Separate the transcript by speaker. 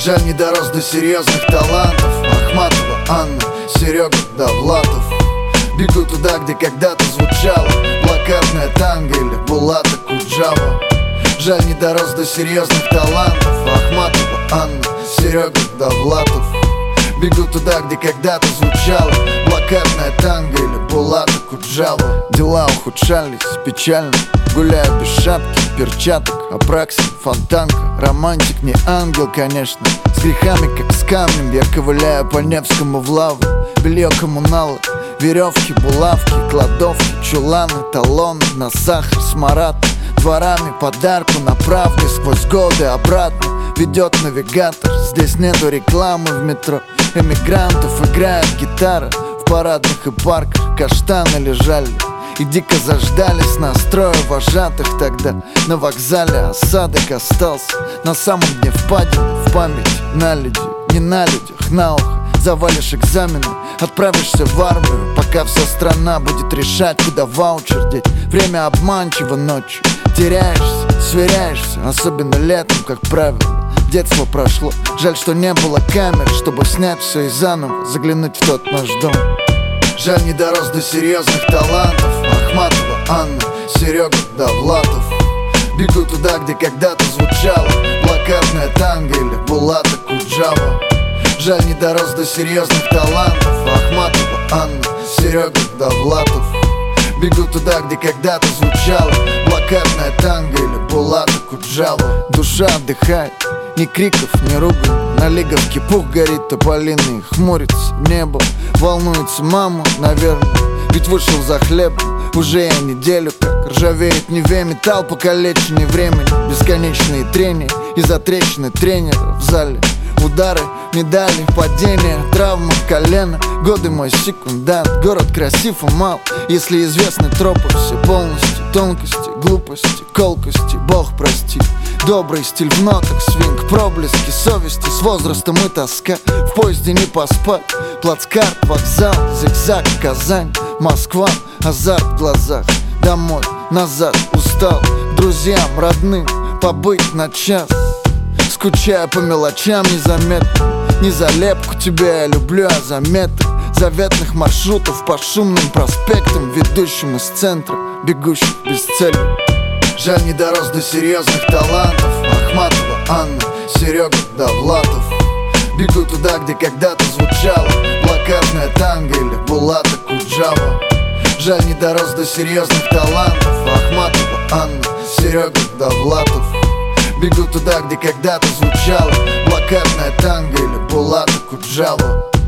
Speaker 1: Жаль, не дорос до серьезных талантов. Ахматова Анна, Серега Довлатов. Бегу туда, где когда-то звучало плакатная танго или Булата Куджава. Жаль, не дорос до серьезных талантов. Ахматова Анна, Серега Довлатов. Бегу туда, где когда-то звучало плакатная танго или Булата Куджава. Дела ухудшались печально, гуляю без шапки, перчаток, Апраксин, Фонтанка. Романтик не ангел, конечно, с грехами, как с камнем. Я ковыляю по Невскому в лаву. Белье коммунала, веревки, булавки, кладовки, чуланы, талоны на сахар, смарад. Дворами подарку на правде сквозь годы обратно ведет навигатор. Здесь нету рекламы в метро, эмигрантов играет гитара. В парадных и парках каштаны лежали и дико заждались настроя вожатых. Тогда на вокзале осадок остался на самом дне впадины. В память на люди, не на людях, на ухо. Завалишь экзамены, отправишься в армию, пока вся страна будет решать, куда ваучер деть. Время обманчиво ночью, теряешься, сверяешься, особенно летом, как правило. Детство прошло, жаль, что не было камер, чтобы снять все и заново заглянуть в тот наш дом. Жаль, не дорос до серьезных талантов. Ахматова Анна, Серега Довлатов. Бегу туда, где когда-то звучало плакатная танго или Булата Куджава. Жаль, не дорос до серьезных талантов. Ахматова Анна, Серега Довлатов. Бегу туда, где когда-то звучало плакатная танго или Булата Куджава. Душа отдыхает, ни криков, ни ругань. На лиговке пух горит тополиный, хмурится небо. Волнуется мама, наверное, ведь вышел за хлебом. Уже я неделю как ржавеет Неве металл, покалеченный временем. Бесконечные трения из-за трещины тренера в зале. Удары, медали, падения, травма колена. Годы мой секундант, город красив и мал. Если известны тропы все полностью, тонкости, глупости, колкости, Бог прости. Добрый стиль в нотах, свинг, проблески совести. С возрастом и тоска, в поезде не поспать. Плацкарт, вокзал, зигзаг, Казань, Москва, азарт в глазах. Домой, назад, устал, друзьям, родным побыть на час. Скучаю по мелочам незаметно. Не за лепку тебя я люблю, а за метр заветных маршрутов по шумным проспектам, ведущим из центра, бегущих без цели. Жаль, не дорос до серьезных талантов. Ахматова Анна, Серега Довлатов. Бегу туда, где когда-то звучало плакатная танго или Булата Куджава. Жаль, не дорос до серьезных талантов. Ахматова Анна, Серега Довлатов. Бегу туда, где когда-то звучало плакатная танго или Булата Куджава.